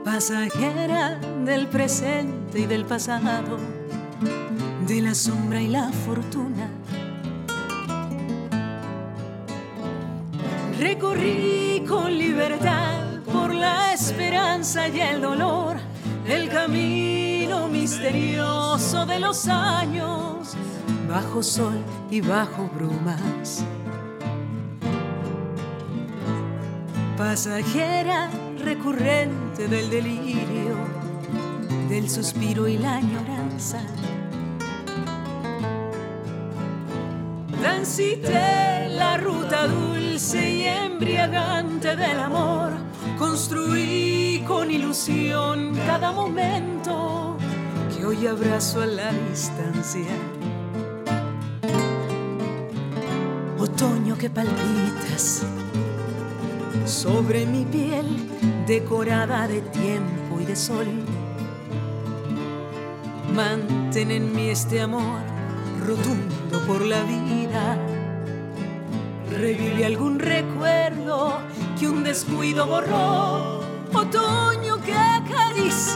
pasajera del presente y del pasado, de la sombra y la fortuna. Recorrí con libertad por la esperanza y el dolor, el camino misterioso de los años, bajo sol y bajo brumas. Pasajera recurrente del delirio, del suspiro y la añoranza. Transité la ruta dulce y embriagante del amor, construí con ilusión cada momento que hoy abrazo a la distancia. Otoño que palpitas sobre mi piel, decorada de tiempo y de sol. Mantén en mí este amor rotundo por la vida. Revive algún recuerdo que un descuido borró. Otoño que acaricias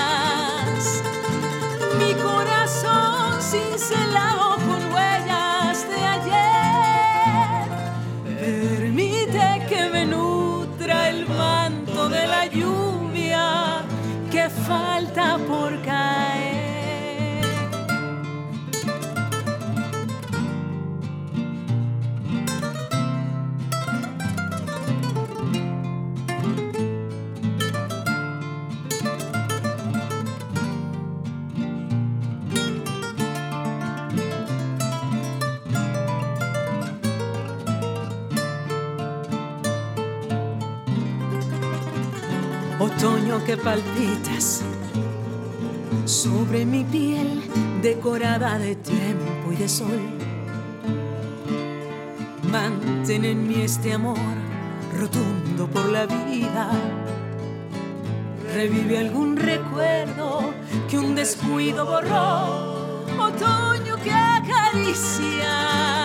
mi corazón cincelado con huellas de ayer. Permite que me nutra el manto de la lluvia que falta por caer. Otoño que palpitas sobre mi piel, decorada de tiempo y de sol. Mantén en mí este amor rotundo por la vida. Revive algún recuerdo que un descuido borró. Otoño que acaricia